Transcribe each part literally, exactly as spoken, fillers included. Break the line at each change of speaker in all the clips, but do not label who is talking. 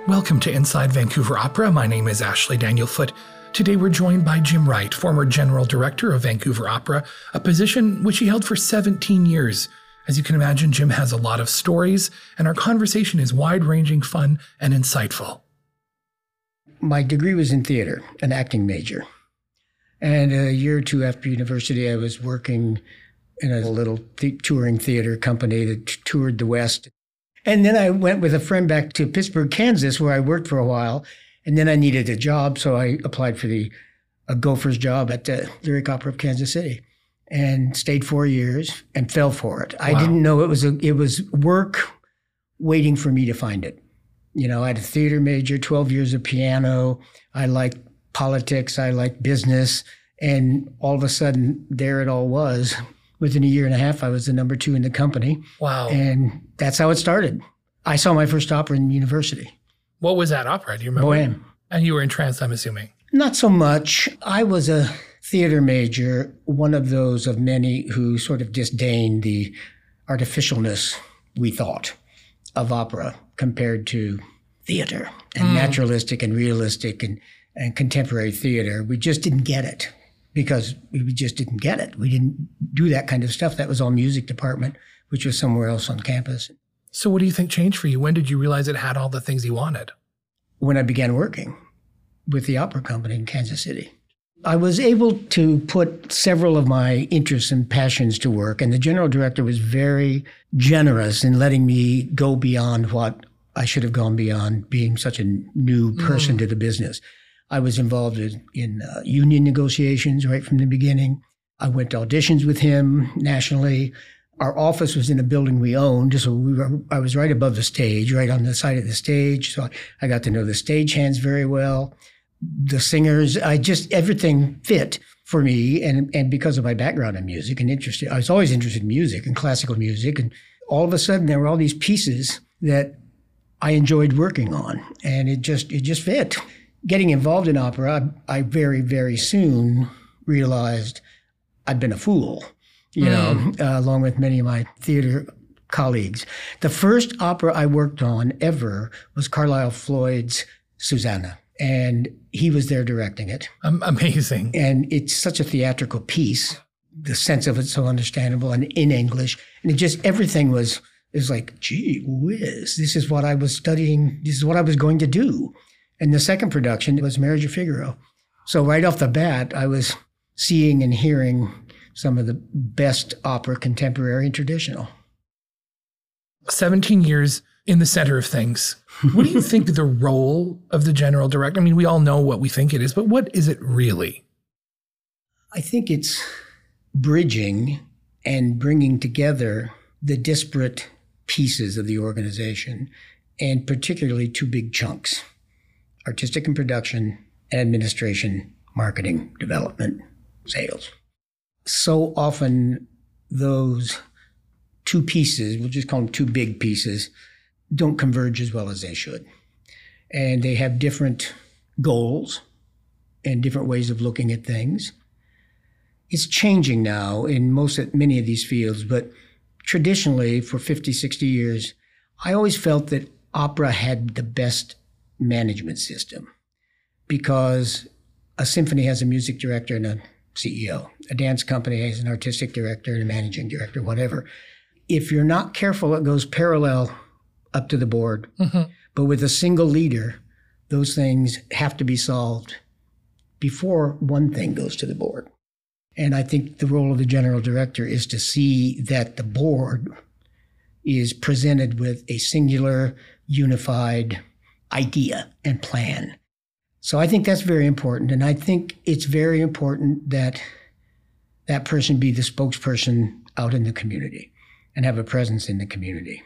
Welcome to Inside Vancouver Opera. My name is Ashley Daniel Foote. Today we're joined by Jim Wright, former General Director of Vancouver Opera, a position which he held for seventeen years. As you can imagine, Jim has a lot of stories, and our conversation is wide-ranging, fun, and insightful.
My degree was in theater, an acting major. And a year or two after university, I was working in a little th- touring theater company that t- toured the West. And then I went with a friend back to Pittsburgh, Kansas, where I worked for a while. And then I needed a job, so I applied for the a Gophers job at the Lyric Opera of Kansas City, and stayed four years and fell for it. Wow. I didn't know it was a, it was work waiting for me to find it. You know, I had a theater major, twelve years of piano. I liked politics. I liked business. And all of a sudden, there it all was. Within a year and a half, I was the number two in the company.
Wow.
And that's how it started. I saw my first opera in university.
What was that opera? Do you remember?
Bohème.
And you were entranced, I'm assuming.
Not so much. I was a theater major, one of those of many who sort of disdained the artificialness, we thought, of opera compared to theater and mm. naturalistic and realistic and, and contemporary theater. We just didn't get it because we just didn't get it. We didn't do that kind of stuff. That was all music department, which was somewhere else on campus.
So what do you think changed for you? When did you realize it had all the things you wanted?
When I began working with the opera company in Kansas City. I was able to put several of my interests and passions to work, and the general director was very generous in letting me go beyond what I should have gone beyond, being such a new person mm. to the business. I was involved in, in uh, union negotiations right from the beginning. I went to auditions with him nationally. Our office was in a building we owned, so we were, I was right above the stage, right on the side of the stage. So I, I got to know the stagehands very well, the singers. I just, everything fit for me. And, and because of my background in music and interested, I was always interested in music and classical music. And all of a sudden there were all these pieces that I enjoyed working on, and it just, it just fit. Getting involved in opera, I, I very, very soon realized I'd been a fool. You mm. know, uh, along with many of my theater colleagues. The first opera I worked on ever was Carlisle Floyd's Susanna, and he was there directing it.
Um, amazing.
And it's such a theatrical piece. The sense of it's so understandable and in English. And it just, everything was, it was like, gee whiz, this is what I was studying. This is what I was going to do. And the second production was Marriage of Figaro. So right off the bat, I was seeing and hearing some of the best opera, contemporary and traditional.
seventeen years in the center of things. What do you think the role of the general director? I mean, we all know what we think it is, but what is it really?
I think it's bridging and bringing together the disparate pieces of the organization, and particularly two big chunks: artistic and production, and administration, marketing, development, sales. So often those two pieces, we'll just call them two big pieces, don't converge as well as they should. And they have different goals and different ways of looking at things. It's changing now in most, many of these fields, but traditionally for fifty, sixty years, I always felt that opera had the best management system because a symphony has a music director and a C E O. A dance company has an artistic director and a managing director, whatever. If you're not careful, it goes parallel up to the board. Mm-hmm. But with a single leader, those things have to be solved before one thing goes to the board. And I think the role of the general director is to see that the board is presented with a singular, unified idea and plan. So I think that's very important. And I think it's very important that that person be the spokesperson out in the community and have a presence in the community.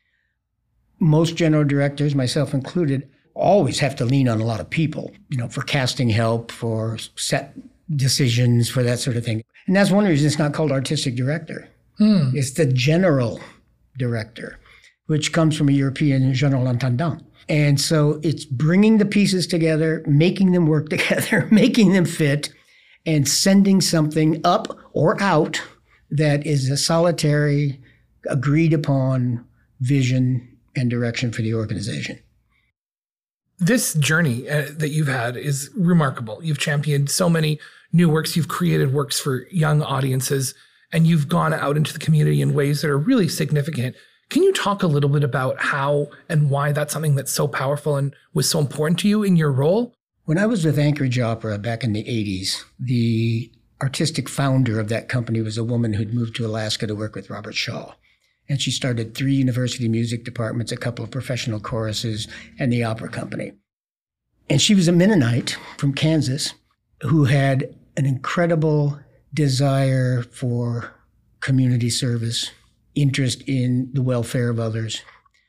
Most general directors, myself included, always have to lean on a lot of people, you know, for casting help, for set decisions, for that sort of thing. And that's one reason it's not called artistic director. Hmm. It's the general director, which comes from a European general intendant. And so it's bringing the pieces together, making them work together, making them fit, and sending something up or out that is a solitary, agreed upon vision and direction for the organization.
This journey uh, that you've had is remarkable. You've championed so many new works. You've created works for young audiences, and you've gone out into the community in ways that are really significant. Can you talk a little bit about how and why that's something that's so powerful and was so important to you in your role?
When I was with Anchorage Opera back in the eighties, the artistic founder of that company was a woman who'd moved to Alaska to work with Robert Shaw. And she started three university music departments, a couple of professional choruses, and the opera company. And she was a Mennonite from Kansas who had an incredible desire for community service, interest in the welfare of others.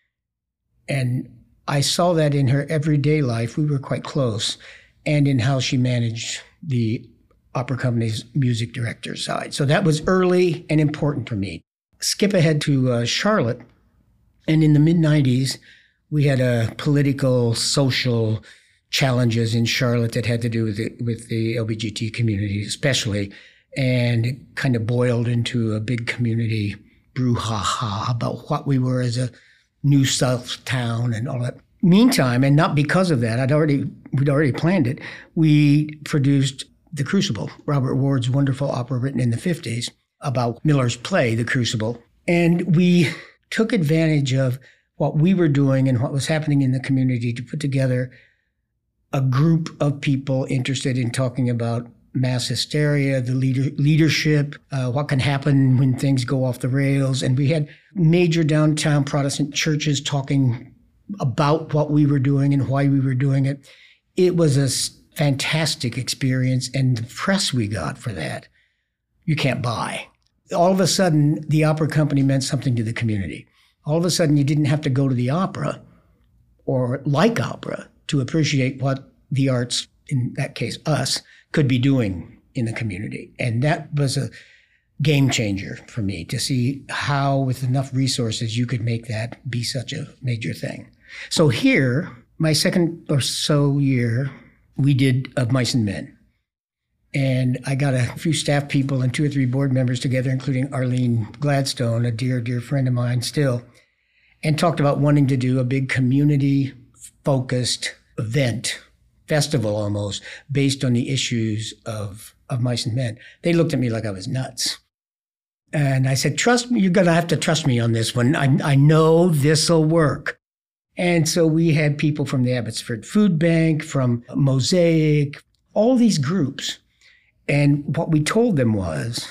And I saw that in her everyday life. We were quite close, and in how she managed the opera company's music director side. So that was early and important for me. Skip ahead to uh, Charlotte, and in the mid nineties, we had a political, social challenges in Charlotte that had to do with the, with the L G B T community especially, and it kind of boiled into a big community brouhaha about what we were as a new South town and all that. Meantime, and not because of that, I'd already we'd already planned it, we produced The Crucible, Robert Ward's wonderful opera written in the fifties about Miller's play, The Crucible. And we took advantage of what we were doing and what was happening in the community to put together a group of people interested in talking about mass hysteria, the leader, leadership, uh, what can happen when things go off the rails. And we had major downtown Protestant churches talking about what we were doing and why we were doing it. It was a fantastic experience, and the press we got for that, you can't buy. All of a sudden, the opera company meant something to the community. All of a sudden, you didn't have to go to the opera or like opera to appreciate what the arts, in that case, us, could be doing in the community. And that was a game changer for me to see how, with enough resources, you could make that be such a major thing. So here, my second or so year, we did Of Mice and Men. And I got a few staff people and two or three board members together, including Arlene Gladstone, a dear, dear friend of mine still, and talked about wanting to do a big community-focused event, festival almost, based on the issues of, of Mice and Men. They looked at me like I was nuts. And I said, trust me, you're going to have to trust me on this one. I, I know this will work. And so we had people from the Abbotsford Food Bank, from Mosaic, all these groups. And what we told them was,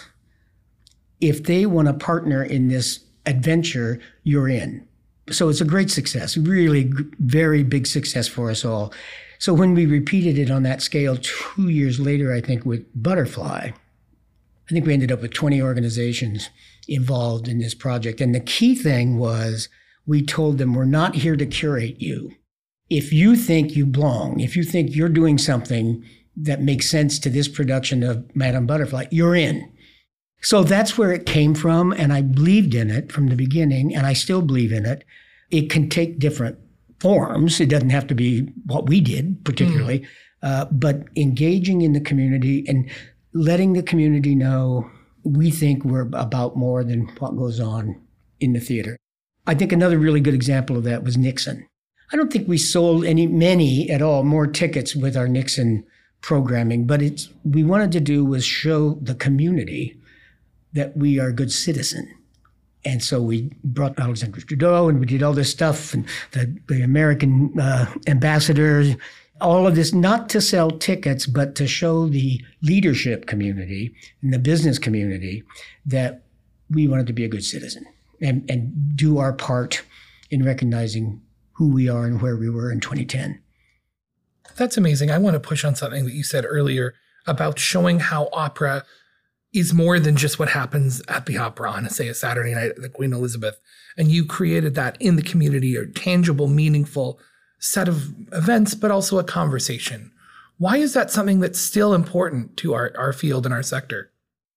if they want to partner in this adventure, you're in. So it's a great success, really very big success for us all. So when we repeated it on that scale two years later, I think with Butterfly, I think we ended up with twenty organizations involved in this project. And the key thing was, we told them, we're not here to curate you. If you think you belong, if you think you're doing something that makes sense to this production of Madame Butterfly, you're in. So that's where it came from, and I believed in it from the beginning, and I still believe in it. It can take different forms. It doesn't have to be what we did particularly, mm. uh, but engaging in the community and letting the community know we think we're about more than what goes on in the theater. I think another really good example of that was Nixon. I don't think we sold any, many at all, more tickets with our Nixon programming, but it's, we wanted to do was show the community that we are a good citizen. And so we brought Alexandre Trudeau, and we did all this stuff, and the, the American uh, ambassadors, all of this, not to sell tickets, but to show the leadership community and the business community that we wanted to be a good citizen and, and do our part in recognizing who we are and where we were in twenty ten.
That's amazing. I want to push on something that you said earlier about showing how opera is more than just what happens at the opera on, say, a Saturday night at the Queen Elizabeth. And you created that in the community, a tangible, meaningful set of events, but also a conversation. Why is that something that's still important to our, our field and our sector?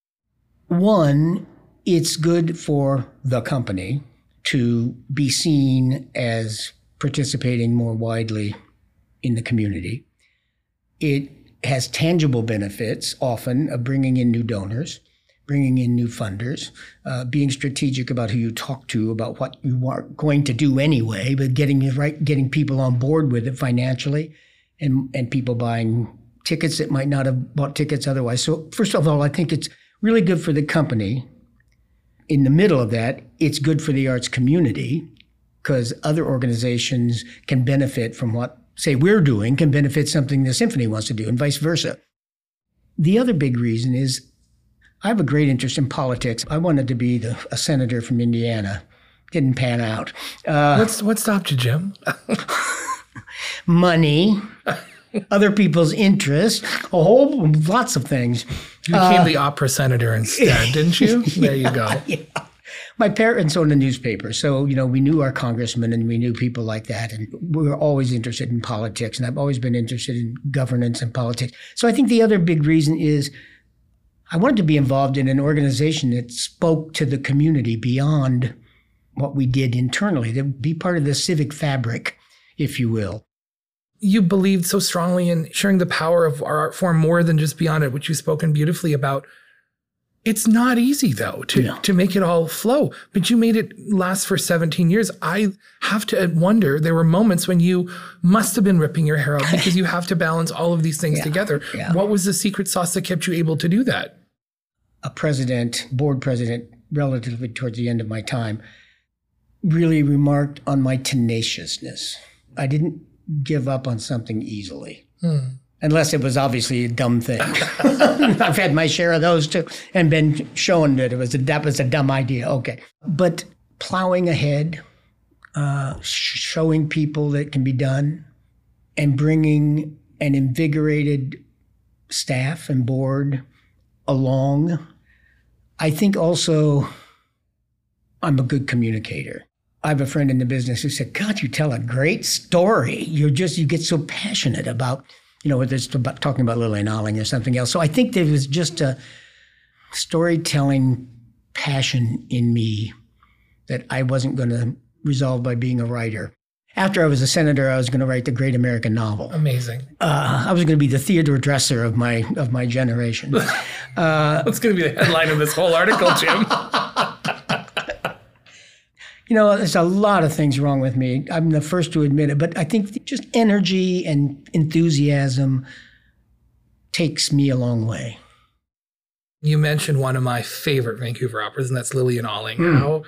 One, it's good for the company to be seen as participating more widely in the community. It has tangible benefits, often, of bringing in new donors, bringing in new funders, uh, being strategic about who you talk to, about what you are going to do anyway, but getting it right, getting people on board with it financially, and and people buying tickets that might not have bought tickets otherwise. So first of all, I think it's really good for the company. In the middle of that, it's good for the arts community because other organizations can benefit from what, say, we're doing, can benefit something the symphony wants to do, and vice versa. The other big reason is I have a great interest in politics. I wanted to be the, a senator from Indiana. Didn't pan out. Uh,
What's, what stopped you, Jim?
Money, other people's interest, a whole lots of things.
You became uh, the opera senator instead, didn't you?
Yeah,
there you go.
Yeah. My parents owned a newspaper, so you know we knew our congressmen and we knew people like that, and we were always interested in politics, and I've always been interested in governance and politics. So I think the other big reason is I wanted to be involved in an organization that spoke to the community beyond what we did internally, to be part of the civic fabric, if you will.
You believed so strongly in sharing the power of our art form more than just beyond it, which you've spoken beautifully about. It's not easy, though, to, no. to make it all flow, but you made it last for seventeen years. I have to wonder, there were moments when you must have been ripping your hair out because you have to balance all of these things yeah, together. Yeah. What was the secret sauce that kept you able to do that?
A president, board president, relatively towards the end of my time, really remarked on my tenaciousness. I didn't give up on something easily. Hmm. Unless it was obviously a dumb thing. I've had my share of those too, and been shown that it was a, that was a dumb idea. Okay. But plowing ahead, uh, sh- showing people that it can be done, and bringing an invigorated staff and board along. I think also I'm a good communicator. I have a friend in the business who said, God, you tell a great story. You're just, you get so passionate about, you know, whether it's about talking about Lillian Alling or something else. So I think there was just a storytelling passion in me that I wasn't going to resolve by being a writer. After I was a senator, I was going to write the great American novel.
Amazing.
Uh, I was going to be the Theodore Dresser of my of my generation. Uh,
That's going to be the headline of this whole article, Jim.
You know, there's a lot of things wrong with me. I'm the first to admit it, but I think just energy and enthusiasm takes me a long way.
You mentioned one of my favorite Vancouver operas, and that's Lillian Alling. Mm. How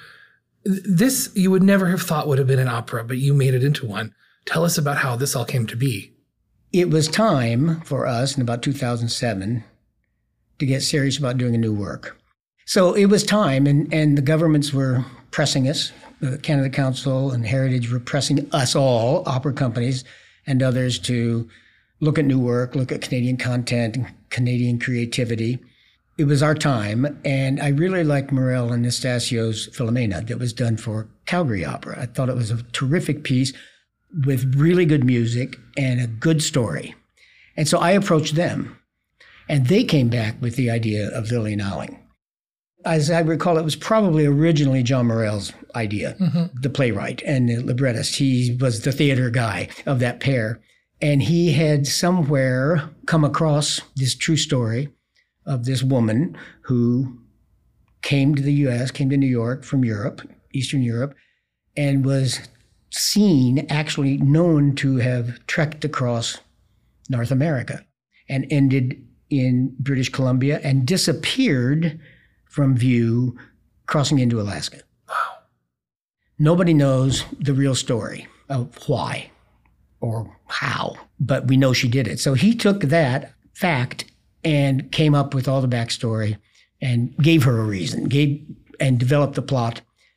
this you would never have thought would have been an opera, but you made it into one. Tell us about how this all came to be.
It was time for us in about two thousand seven to get serious about doing a new work. So it was time, and, and the governments were pressing us. The Canada Council and Heritage were pressing us all, opera companies and others, to look at new work, look at Canadian content and Canadian creativity. It was our time, and I really liked Morel and Nastasio's Philomena that was done for Calgary Opera. I thought it was a terrific piece with really good music and a good story. And so I approached them, and they came back with the idea of Lillian Alling. As I recall, it was probably originally John Morel's idea, mm-hmm. the playwright and the librettist. He was the theater guy of that pair. And he had somewhere come across this true story of this woman who came to the U S, came to New York from Europe, Eastern Europe, and was seen, actually known to have trekked across North America and ended in British Columbia and disappeared from view, crossing into Alaska.
Wow.
Nobody knows the real story of why or how, but we know she did it. So he took that fact and came up with all the backstory and gave her a reason, gave and developed the plot,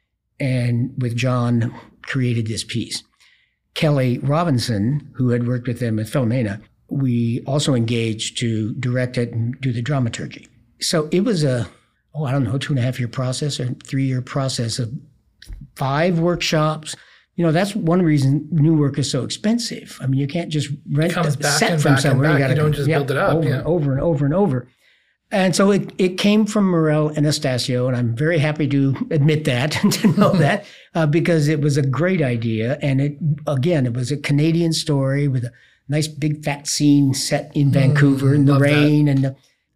and with John created this piece. Kelly Robinson, who had worked with them with Philomena, we also engaged to direct it and do the dramaturgy. So it was a oh, I don't know, two and a half year process or three year process of five workshops. You know, that's one reason new work is so expensive. I mean, you can't just rent
it comes
a
back
set
and
from
back
somewhere.
And back.
You,
you don't just
yeah,
build it up.
Over
yeah.
and over and over and over. And so it, it came from Morel and Nastasio, and I'm very happy to admit that and to know that uh, because it was a great idea. And it again, it was a Canadian story with a nice big fat scene set in Vancouver mm, in the rain. That. And the,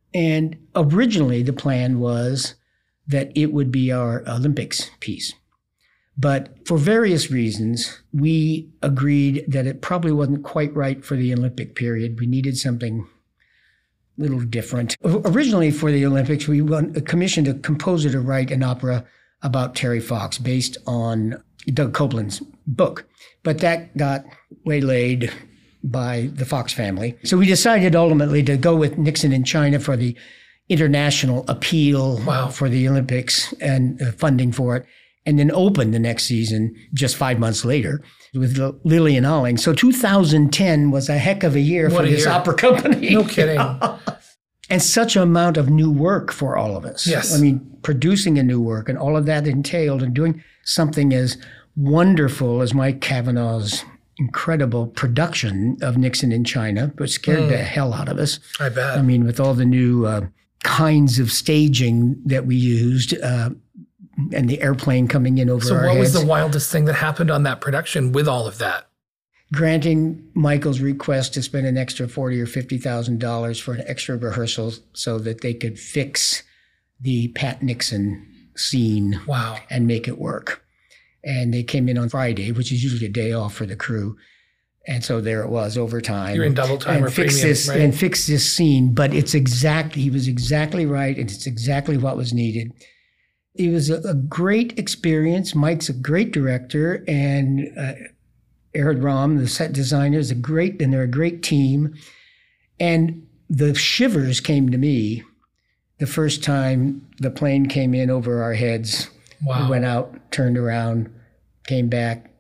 And originally the plan was that it would be our Olympics piece. But for various reasons, we agreed that it probably wasn't quite right for the Olympic period. We needed something a little different. Originally for the Olympics, we commissioned a composer to write an opera about Terry Fox based on Doug Copeland's book. But that got waylaid by the Fox family. So we decided ultimately to go with Nixon in China for the international appeal
wow.
for the Olympics and uh, funding for it, and then open the next season just five months later with Lillian Alling. So two thousand ten was a heck of a year
what
for
a
this
year.
opera company.
No kidding.
And such an amount of new work for all of us.
Yes.
I mean, producing a new work and all of that entailed, and doing something as wonderful as Mike Cavanaugh's incredible production of Nixon in China, which scared mm. the hell out of us.
I bet.
I mean, with all the new uh, kinds of staging that we used, uh, and the airplane coming in over
so
our
what
heads.
was the wildest thing that happened on that production with all of that?
Granting Michael's request to spend an extra forty or fifty thousand dollars for an extra rehearsal so that they could fix the Pat Nixon scene
wow.
and make it work. And they came in on Friday, which is usually a day off for the crew. And so there it was, overtime.
You're in double time
and
or
fix
premium,
this,
right?
And fix this scene. But it's exactly, he was exactly right, and it's exactly what was needed. It was a, a great experience. Mike's a great director, and uh, Erhard Ram, the set designer, is a great, and they're a great team. And the shivers came to me the first time the plane came in over our heads.
Wow.
We went out, turned around, came back.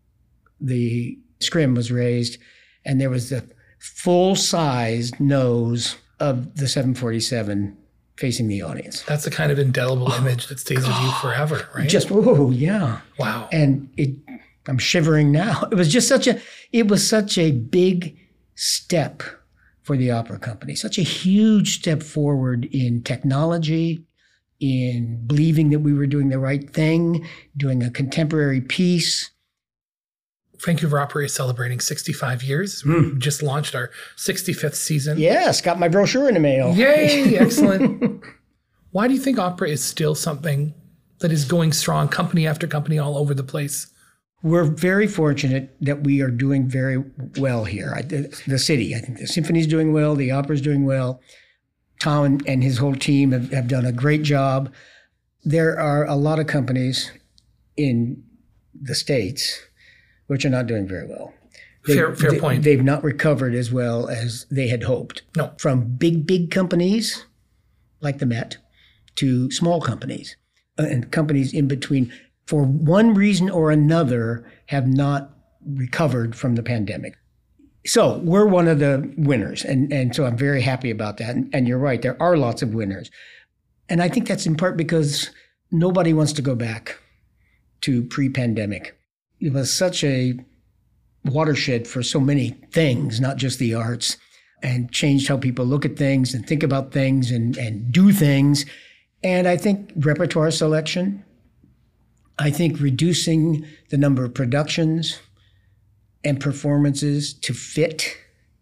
The scrim was raised, and there was the full-sized nose of the seven forty-seven facing the audience.
That's the kind of indelible oh, image that stays God. with you forever, right?
Just, oh, yeah.
Wow.
And it, I'm shivering now. It was just such a, it was such a big step for the opera company, such a huge step forward in technology, in believing that we were doing the right thing, doing a contemporary piece.
Vancouver Opera is celebrating sixty-five years. Mm. We just launched our sixty-fifth season.
Yes, got my brochure in the mail.
Yay, excellent. Why do you think opera is still something that is going strong, company after company all over the place?
We're very fortunate that we are doing very well here. I, the, the city, I think the symphony's doing well, the opera's doing well. Tom and, and his whole team have, have done a great job. There are a lot of companies in the States which are not doing very well. They,
fair fair
they,
point.
They've not recovered as well as they had hoped.
No.
From big, big companies like the Met to small companies uh, and companies in between, for one reason or another, have not recovered from the pandemic. So we're one of the winners, and, and so I'm very happy about that. And, and you're right, there are lots of winners. And I think that's in part because nobody wants to go back to pre-pandemic. It was such a watershed for so many things, not just the arts, and changed how people look at things and think about things and, and do things. And I think repertoire selection, I think reducing the number of productions and performances to fit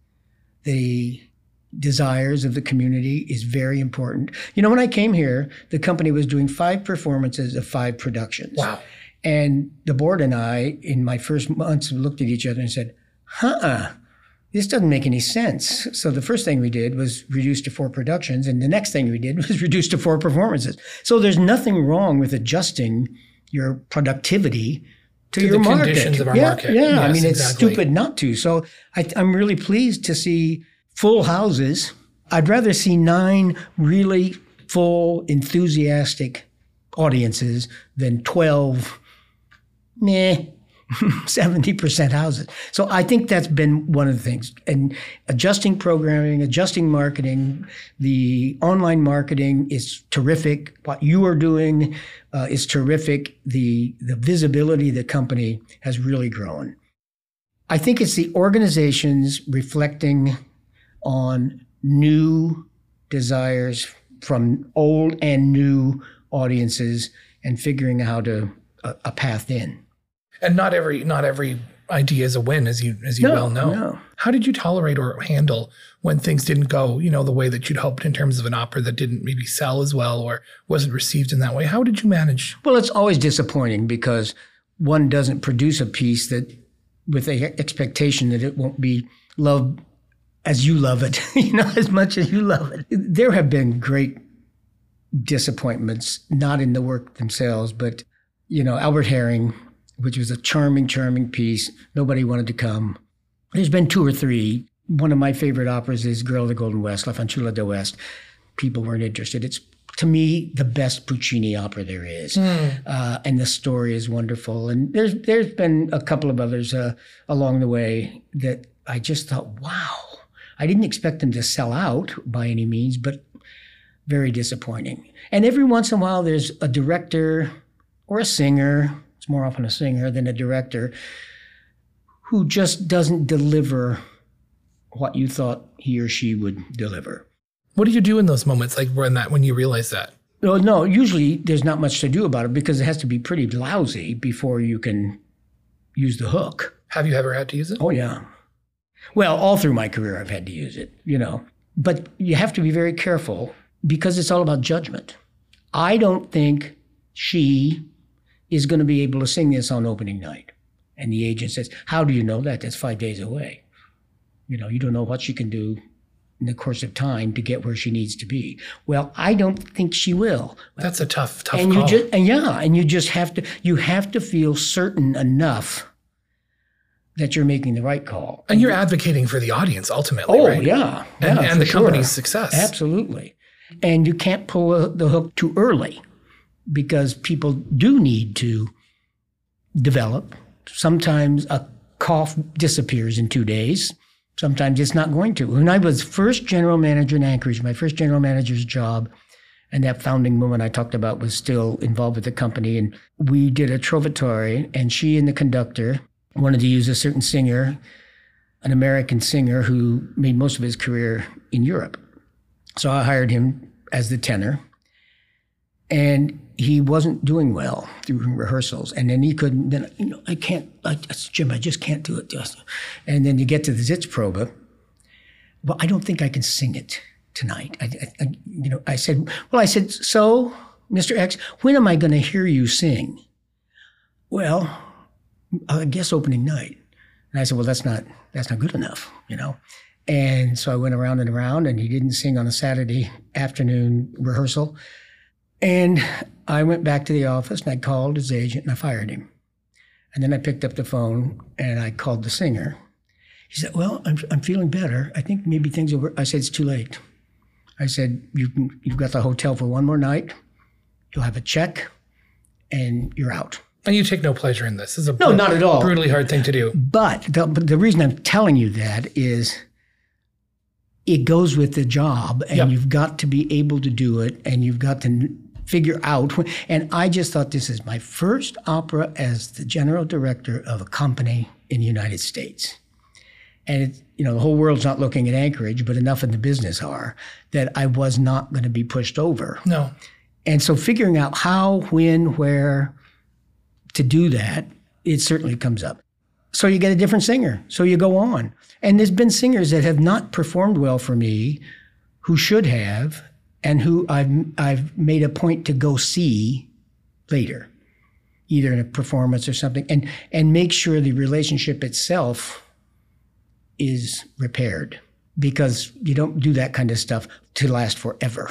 the desires of the community is very important. You know, when I came here, the company was doing five performances of five productions.
Wow.
And the board and I, in my first months, looked at each other and said, huh, this doesn't make any sense. So the first thing we did was reduce to four productions, and the next thing we did was reduce to four performances. So there's nothing wrong with adjusting your productivity to,
to
your
the
market.
conditions of our
yeah,
market.
Yeah,
Yes,
I mean, it's
exactly.
stupid not to. So I, I'm really pleased to see full houses. I'd rather see nine really full, enthusiastic audiences than twelve, meh, seventy percent houses. So I think that's been one of the things. And adjusting programming, adjusting marketing, the online marketing is terrific. What you are doing uh, is terrific. The, the visibility of the company has really grown. I think it's the organizations reflecting on new desires from old and new audiences and figuring out how to a, a path in.
And not every not every ideas a win, as you as you
no,
well know.
No.
How did you tolerate or handle when things didn't go, you know, the way that you'd hoped in terms of an opera that didn't maybe sell as well or wasn't received in that way? How did you manage?
Well, it's always disappointing because one doesn't produce a piece that with the expectation that it won't be loved as you love it, you know, as much as you love it. There have been great disappointments, not in the work themselves, but, you know, Albert Herring, which was a charming, charming piece. Nobody wanted to come. There's been two or three. One of my favorite operas is Girl of the Golden West, La Fanciulla del West. People weren't interested. It's, to me, the best Puccini opera there is. Mm. Uh, and the story is wonderful. And there's there's been a couple of others uh, along the way that I just thought, wow. I didn't expect them to sell out by any means, but very disappointing. And every once in a while, there's a director or a singer, it's more often a singer than a director, who just doesn't deliver what you thought he or she would deliver.
What do you do in those moments, like when that when you realize that?
No, no, usually there's not much to do about it because it has to be pretty lousy before you can use the hook.
Have you ever had to use it?
Oh, yeah. Well, all through my career, I've had to use it, you know. But you have to be very careful because it's all about judgment. I don't think she is going to be able to sing this on opening night. And the agent says, how do you know that? That's five days away. You know, you don't know what she can do in the course of time to get where she needs to be. Well, I don't think she will.
That's a tough, tough
and
call.
You just, and yeah, and you just have to, you have to feel certain enough that you're making the right call.
And you're advocating for the audience ultimately,
oh,
right?
Oh, yeah.
And,
yeah,
and the
sure.
company's success.
Absolutely. And you can't pull a, the hook too early because people do need to develop. Sometimes a cough disappears in two days. Sometimes it's not going to. When I was first general manager in Anchorage, my first general manager's job, and that founding woman I talked about was still involved with the company, and we did a Trovatore, and she and the conductor wanted to use a certain singer, an American singer who made most of his career in Europe. So I hired him as the tenor, and he wasn't doing well through rehearsals. And then he couldn't, then, you know, I can't, I, Jim, I just can't do it. Just. And then you get to the Sitzprobe. Well, I don't think I can sing it tonight. I, I, you know, I said, well, I said, so, Mister X, when am I going to hear you sing? Well, I guess opening night. And I said, well, that's not, that's not good enough, you know? And so I went around and around, and he didn't sing on a Saturday afternoon rehearsal. And I went back to the office, and I called his agent, and I fired him. And then I picked up the phone, and I called the singer. He said, well, I'm, I'm feeling better. I think maybe things will work. I said, it's too late. I said, you can, you've got the hotel for one more night. You'll have a check, and you're out.
And you take no pleasure in this. This is a
no,
br-
not at all.
brutally hard thing to do.
But the, but the reason I'm telling you that is it goes with the job, and yep. You've got to be able to do it, and you've got to figure out. When, and I just thought, this is my first opera as the general director of a company in the United States. And, it, you know, the whole world's not looking at Anchorage, but enough in the business are, that I was not going to be pushed over.
No.
And so figuring out how, when, where to do that, it certainly comes up. So you get a different singer. So you go on. And there's been singers that have not performed well for me who should have, and who I've I've made a point to go see later, either in a performance or something, and and make sure the relationship itself is repaired, because you don't do that kind of stuff to last forever.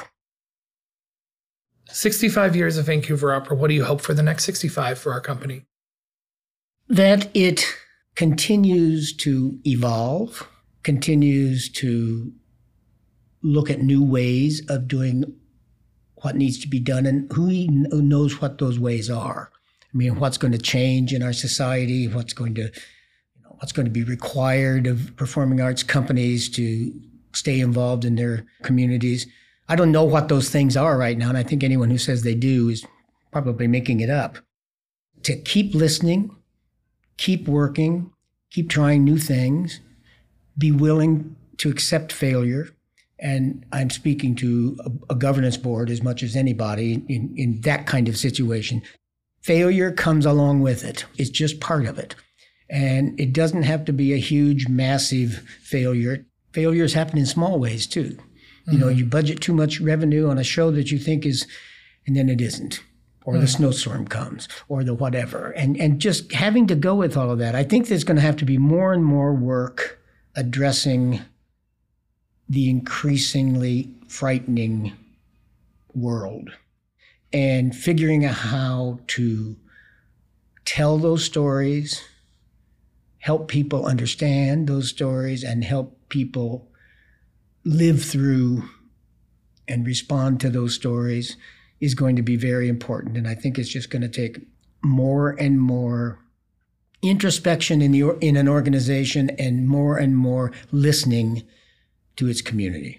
sixty-five years of Vancouver Opera. What do you hope for the next sixty-five for our company?
That it continues to evolve, continues to look at new ways of doing what needs to be done, and who knows what those ways are. I mean, what's going to change in our society, what's going to, you know, what's going to be required of performing arts companies to stay involved in their communities. I don't know what those things are right now, and I think anyone who says they do is probably making it up. To keep listening, keep working, keep trying new things, be willing to accept failure. And I'm speaking to a, a governance board as much as anybody in, in that kind of situation. Failure comes along with it. It's just part of it. And it doesn't have to be a huge, massive failure. Failures happen in small ways, too. You know, you budget too much revenue on a show that you think is, and then it isn't. Or the snowstorm comes, or the whatever. And and just having to go with all of that. I think there's going to have to be more and more work addressing the increasingly frightening world and figuring out how to tell those stories, help people understand those stories, and help people live through and respond to those stories is going to be very important. And I think it's just going to take more and more introspection in the in an organization and more and more listening to its community.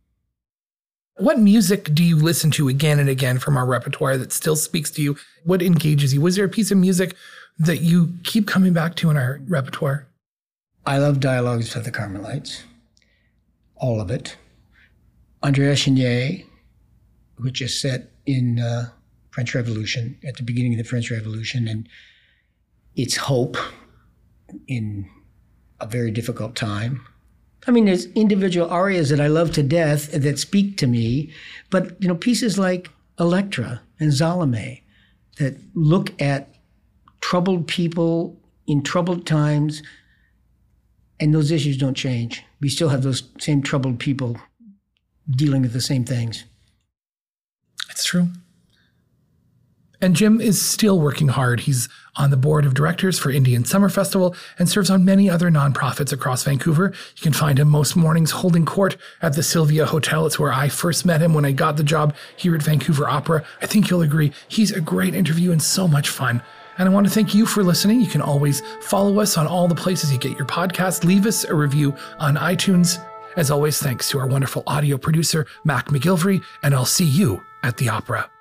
What music do you listen to again and again from our repertoire that still speaks to you? What engages you? Was there a piece of music that you keep coming back to in our repertoire?
I love Dialogues of the Carmelites. All of it. André Chenier, which is set in uh, French Revolution, at the beginning of the French Revolution, and it's hope in a very difficult time. I mean, there's individual arias that I love to death that speak to me, but you know, pieces like Electra and Salome that look at troubled people in troubled times, and those issues don't change. We still have those same troubled people dealing with the same things.
It's true. And Jim is still working hard. He's on the board of directors for Indian Summer Festival and serves on many other nonprofits across Vancouver. You can find him most mornings holding court at the Sylvia Hotel. It's where I first met him when I got the job here at Vancouver Opera. I think you'll agree. He's a great interview and so much fun. And I want to thank you for listening. You can always follow us on all the places you get your podcast. Leave us a review on iTunes. As always, thanks to our wonderful audio producer, Mac McGilvery, and I'll see you at the opera.